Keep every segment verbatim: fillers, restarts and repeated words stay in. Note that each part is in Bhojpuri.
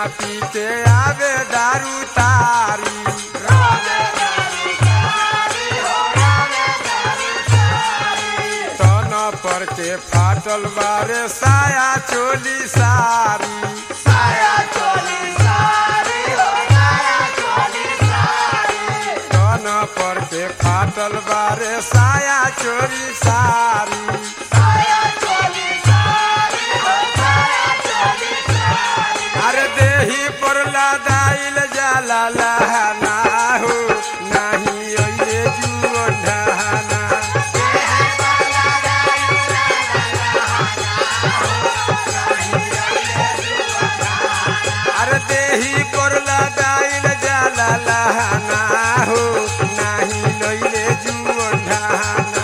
पी के आवे दारू तारी तन पर के फाटल बारे साया चोली सारी साया चोली सारी हो साया चोली सारी तन पर के फाटल बारे साया चोली सारी साया चोली सारी हो साया चोली सारी अरे देही पर लदाइल जाला लहाना हो नाही ओये जुओ ढहाना अरे देही पर लदाइल जाला लहाना हो नाही लइले जुओ ढहाना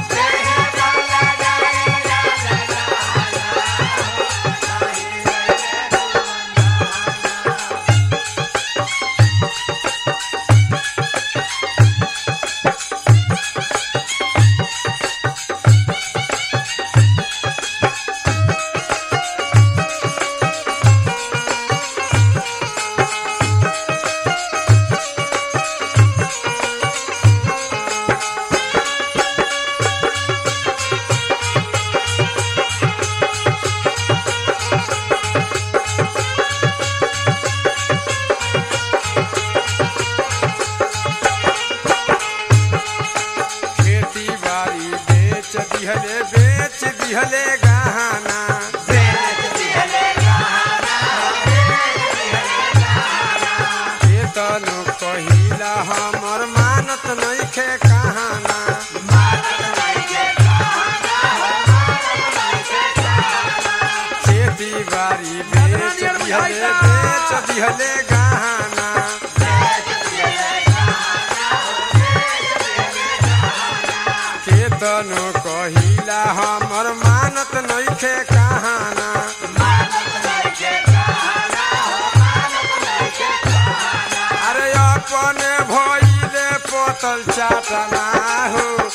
खेती बाड़ी बेच दिहले बेच दिहले गहना बेच दिहले गहना बेच दिहले गहना केतनो कहिला हमर मानत नइखे कहाना मानत नइखे गहना हो मानत नइखे गहना खेती बाड़ी बेच दिहले बेच दिहले गहना बेच दिहले गहना हो बेच दिहले गहना केतनो कहिला हमर मानत नइखे कहाना मानत नइखे गहना हो मानत नइखे गहना अरे अपने भइले पोतल चाटना हो